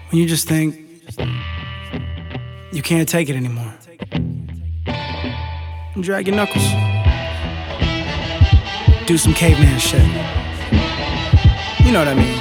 When you just think you can't take it anymore. And drag your knuckles. Do some caveman shit. You know what I mean.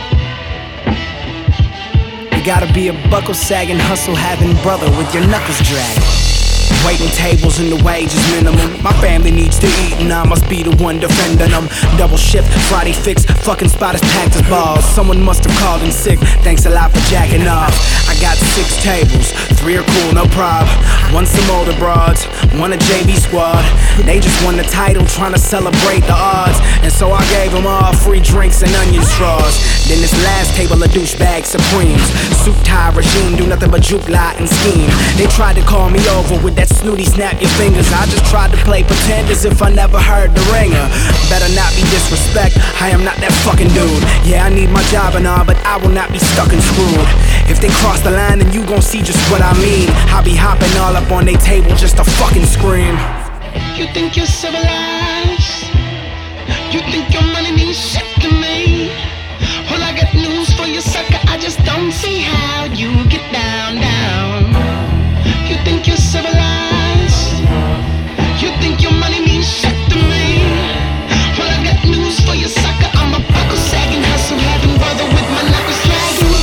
You gotta be a buckle-sagging, hustle-having brother with your knuckles dragged. Waiting tables and the wage is minimum. My family needs to eat and I must be the one defending them. Double shift, Friday fix, fucking spot is packed as balls. Someone must have called in sick, thanks a lot for jacking off. I got 6 tables, 3 are cool, no prob. 1 some older broads, 1 a JV squad. They just won the title, trying to celebrate the odds. And so I gave them all free drinks and onion straws. Then this last table of douchebag supremes. Suit tie regime, do nothing but juke, lie and scheme. They tried to call me over with that snooty snap your fingers. I just tried to play pretend as if I never heard the ringer. Better not be disrespect, I am not that fucking dude. Yeah, I need my job and all, but I will not be stuck and screwed. If they cross the line, then you gon' see just what I mean. I'll be hopping all up on they table just to fucking scream. You think you're civilized? You think your money means shit to me? Well, I got news for you, sucker. I just don't see how you get down. You think you're civilized? You think your money means shit to me? Well, I got news for you, sucker. I'm a buckle-sagging, hustle-having brother with my knuckles dragging.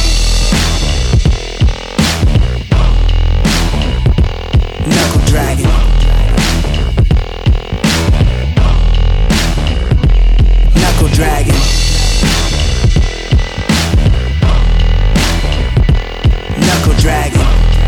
Knuckle dragging. Knuckle dragging. Knuckle dragging.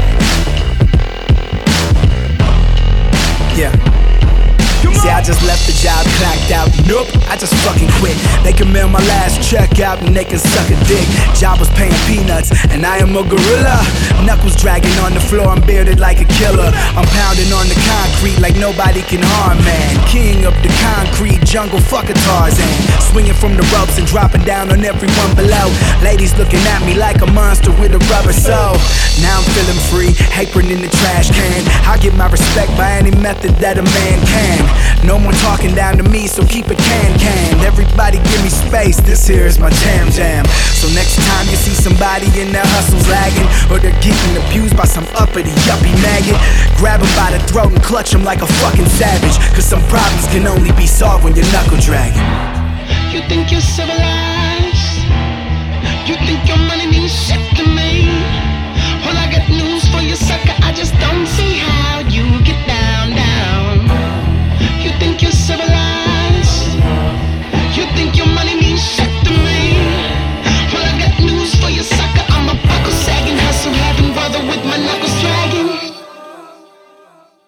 Yeah. See, I just left the job, clacked out. Nope, I just fucking quit. They can mail my last check out and they can suck a dick. Job was paying peanuts, and I am a gorilla. Knuckles dragging on the floor, I'm bearded like a killer. I'm pounding on the concrete like nobody can harm, man. King of the concrete jungle, fuck a Tarzan. Swinging from the ropes and dropping down on everyone below. Ladies looking at me like a monster with a rubber soul. Now I'm feeling free, apron in the trash can. I get my respect by any method that a man can. No one talking down to me, so keep it can. Everybody give me space, this here is my jam. So next time you see somebody in their hustles lagging, or they're getting abused by some uppity yuppie maggot, grab them by the throat and clutch them like a fucking savage. Cause some problems can only be solved when you're knuckle dragging. You think you're civilized?